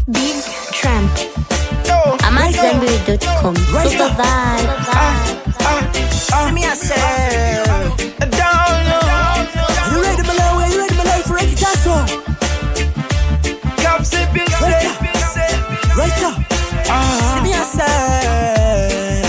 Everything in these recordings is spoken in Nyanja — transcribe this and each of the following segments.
Big Tramp. I'm at Zenberry.com. Super vibe. See me I say, down low. You ready, Malawi? You ready, Malawi for Ricky Castle? Come say, be say, Right up. see me I say.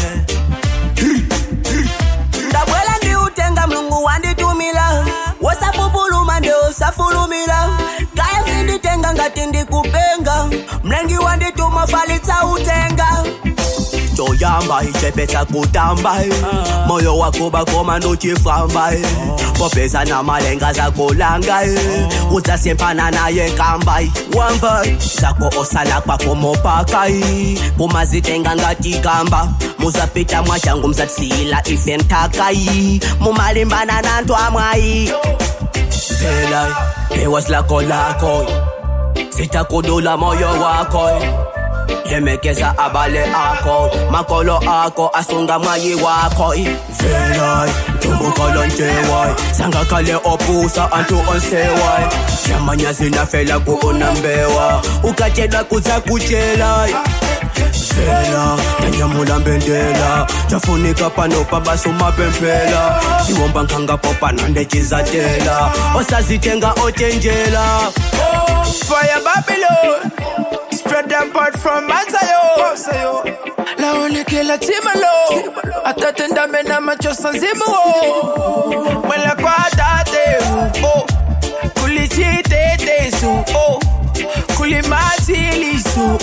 Dabwela ndi utenga mlungu wanditumila. Wasapupuluma ndio usafulumila. Kaya zinditenga ngati ndikupenga. Mlengi wandituma falitsa utenga. Choyamba ichepeta kutamba moyo wako bakoma nuchifamba popeza na malenga zako langa utasempana naye kamba wamba zako osala kwako mopaka kumazitenga ngati kamba muzapita mwachangu mzatsila ifentaka mumalimbana nantu amwai zela ewas lako lako sitakudula moyo wako yemekeza abale ako makolo ako asunga mwayi wako velay tumbukolo njeway sangakale opusa antu onseway yamanyazi nafela kuunambewa ukachedwa kuza kuchelay vela yanyamula mbendela chafunika pano pabaso mapempela siwomba nkanga popa nande chizatela osazitenga ochenjela Fire Babylon Spread them part from Manzayo La only killer timalo Atatenda mena macho sanzimu Mwela kwa tate Kulichite tesu Kulimatilisu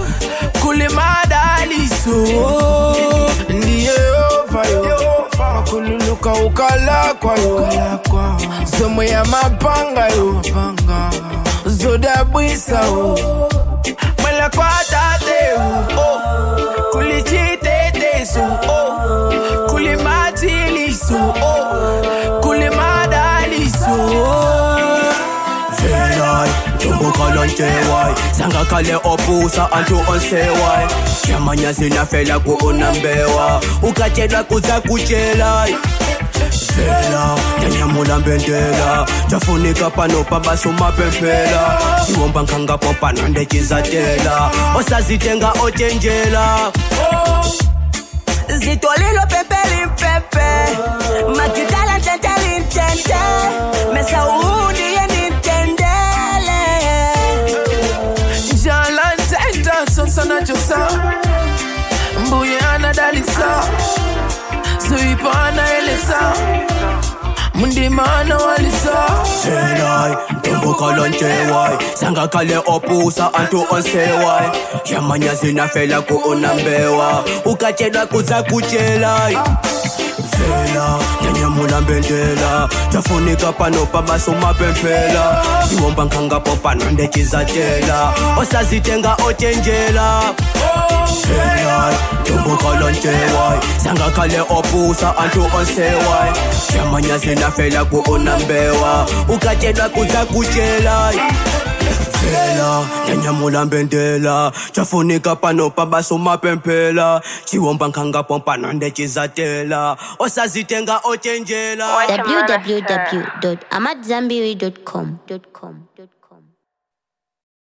Kulimadalisu Ndiye ovayo Makululuka ukala kwa yo Zomo ya mapanga yo Zoda bwisa Mwela kwa tate Kulichite tesu Kulimatilisu Kulimadalisu Velay tumbukolo njeway sangakale opusa antu onseway yamanyazi nafela kuunambewa ukachedwa kuza kuchelay Vela, yanyamula mbendela chafunika pano pabaso mapempela siwomba nkanga popa nande chizatela osazitenga ochenjela zitolilo pepeli mpepe makitala teteli ntente mesa uudi ye nintendele jala ntenta sonsana josa mbuye anadalisa Suipana elesa Mundimana walisa Velay tumbukolo njeway sangakale opusa antu onseway yamanyazi nafela kuunambewa ukachedwa kuza kuchelay Vela yanyamula mbendela chafunika pano pabaso mapempela siwomba nkanga popa nande chizatela osazitenga ochenjela Velay tumbukolo njeway sangakale opusa antu onseway yamanyazi nafela kuunambewa ukachedwa kuza kuchelay Vela yanyamula mbendela chafunika pano pabaso mapempela chiwomba nkanga pompa nande chizatela osazitenga ochenjela www.amatzambiri.com